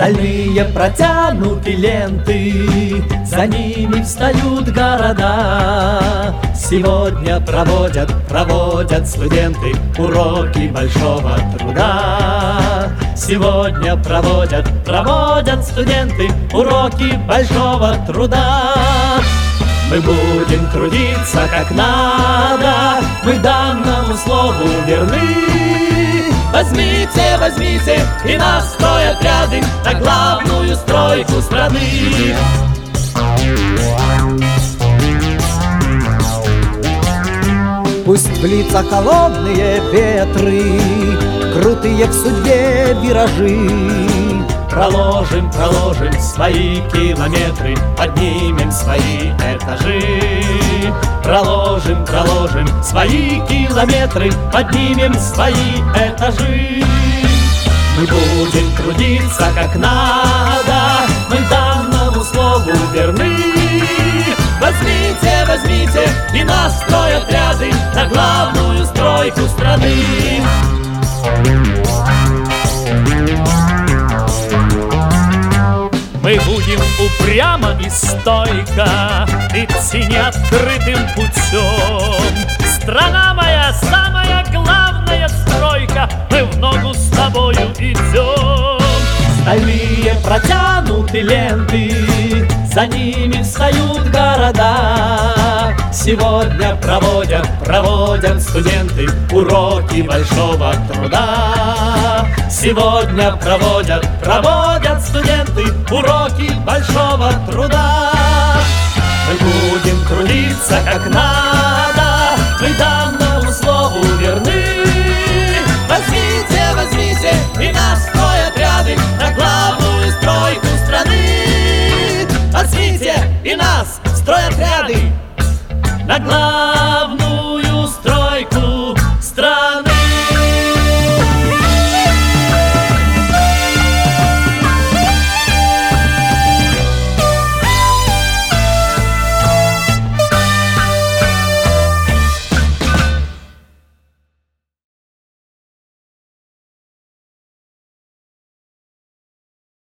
Стальные протянуты ленты, за ними встают города. Сегодня проводят студенты уроки большого труда. Сегодня проводят студенты уроки большого труда. Мы будем трудиться как надо, мы данному слову верны. Возьмите и нас стройотряды на главную стройку страны. Пусть в лицах холодные ветры, крутые в судьбе виражи. Проложим свои километры, поднимем свои этажи. Проложим свои километры, поднимем свои этажи. Мы будем трудиться как надо, мы данному слову верны. Возьмите и нас стройотряды на главную стройку страны. Мы будем упрямо и стойко идти неоткрытым путем. Страна моя, самая главная стройка, мы в ногу с тобою идем. Стальные протянуты ленты, за ними встают города. Сегодня проводят студенты уроки большого труда. Сегодня проводят студенты уроки большого труда.